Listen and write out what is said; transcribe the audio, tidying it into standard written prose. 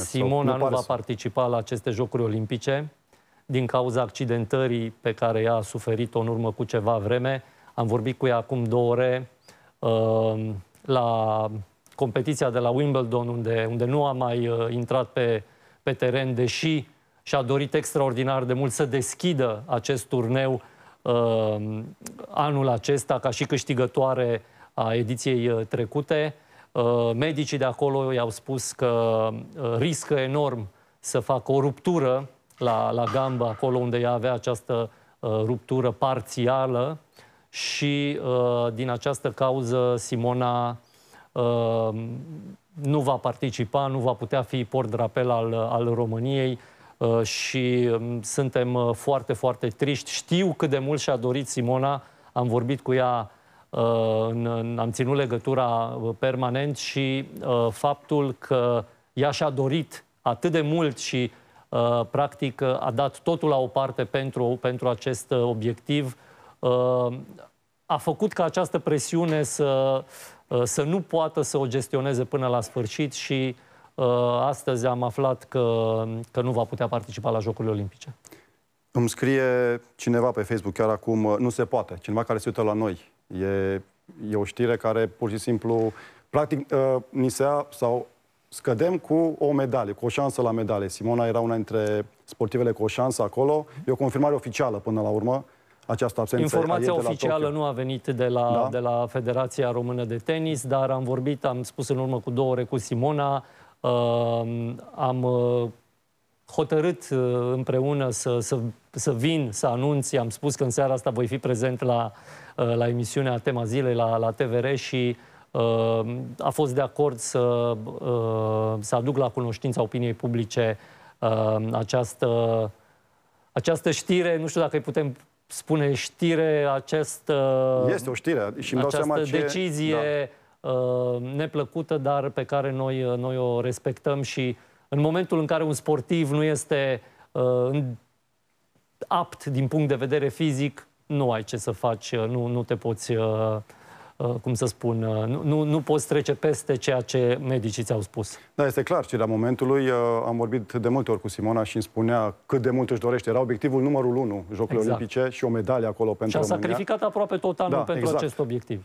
Simona nu va participa la aceste Jocuri Olimpice din cauza accidentării pe care ea a suferit-o în urmă cu ceva vreme. Am vorbit cu ea acum 2 ore la competiția de la Wimbledon, unde nu a mai intrat pe teren, deși și-a dorit extraordinar de mult să deschidă acest turneu anul acesta ca și câștigătoare a ediției trecute. Medicii de acolo i-au spus că riscă enorm să facă o ruptură la gambă, acolo unde ea avea această ruptură parțială și din această cauză Simona nu va participa, nu va putea fi port-drapel al României și suntem foarte, foarte triști. Știu cât de mult și-a dorit Simona, am vorbit cu ea, am ținut legătura permanent și faptul că ea și-a dorit atât de mult și practic a dat totul la o parte pentru acest obiectiv, a făcut ca această presiune să nu poată să o gestioneze până la sfârșit și astăzi am aflat că nu va putea participa la Jocurile Olimpice. Îmi scrie cineva pe Facebook chiar acum, nu se poate, cineva care se uită la noi. E o știre care pur și simplu, practic, sau scădem cu o medalie, cu o șansă la medalie. Simona era una dintre sportivele cu o șansă acolo. E o confirmare oficială până la urmă. Această absență. Informația oficială nu a venit de la Federația Română de Tenis, dar am spus în urmă cu 2 ore cu Simona, am hotărât împreună să vin, să anunț. Am spus că în seara asta voi fi prezent la emisiunea Tema Zilei la TVR și a fost de acord să aduc la cunoștința opiniei publice această știre. Nu știu dacă îi putem spune știre, este o știre și îmi dau seama decizie neplăcută, dar pe care noi o respectăm și în momentul în care un sportiv nu este apt din punct de vedere fizic, nu ai ce să faci, nu te poți, cum să spun, nu poți trece peste ceea ce medicii ți-au spus. Da, este clar și la momentului am vorbit de multe ori cu Simona și îmi spunea cât de mult își dorește. Era obiectivul numărul 1, Jocurile Olimpice și o medalie acolo pentru România. Și a sacrificat aproape tot anul pentru acest obiectiv.